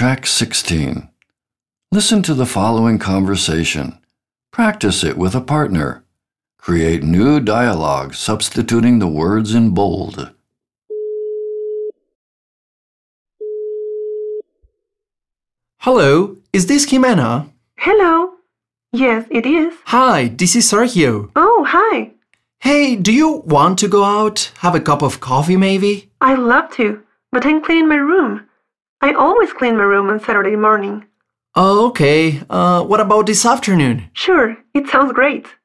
Track 16. Listen to the following conversation. Practice it with a partner. Create new dialogue substituting the words in bold. Hello, is this Jimena? Hello. Yes, it is. Hi, this is Sergio. Oh, hi. Hey, do you want to go out? Have a cup of coffee maybe? I'd love to, but I'm cleaning my room. I always clean my room on Saturday morning. Oh, okay. What about this afternoon? Sure, it sounds great.